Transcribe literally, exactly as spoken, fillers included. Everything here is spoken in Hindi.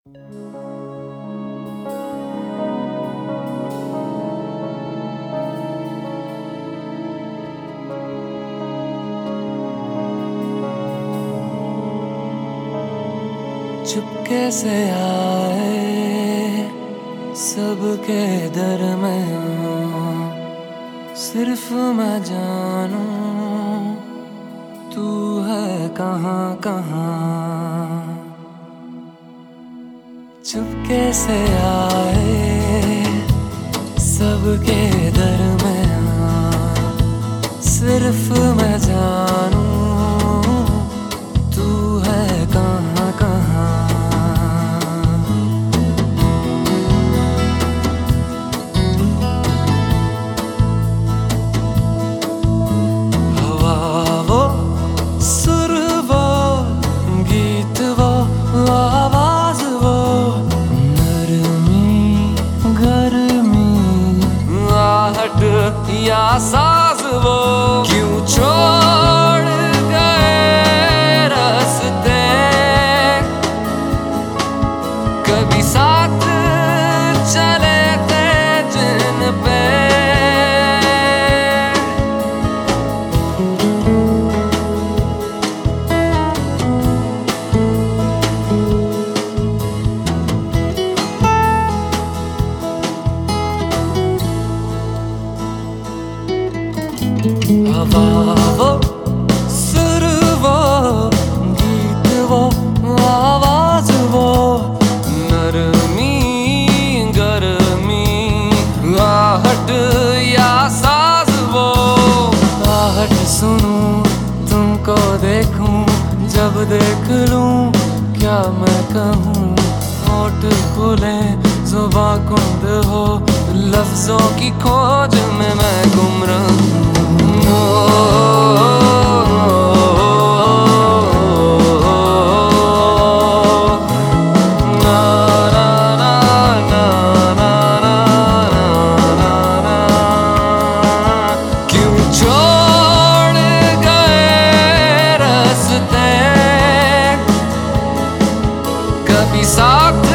चुपके से आए सबके दरमियां, सिर्फ मैं जानूं तू है कहाँ कहाँ। चुपके से आए सबके दरमियां, सिर्फ मैं जानूं तू है कहाँ कहाँ। हवा वो सुर वो गीत वो आवाज वो, नरमी गर्मी आहट या साज वो, क्यों छोड़ गए रास्ते कभी साथ चले थे जिन पे। हवा वो सुर वो गीत वो आवाज वो, नरमी गर्मी आहट या साज वो। आहट सुनूं तुमको देखूं, जब देख लूं क्या मैं कहूं। होठ खुले जुबां कुंद हो, लफ्जों की खोज में मैं गुम रहूं। क्यों छोड़ गए रास्ते कभी साथ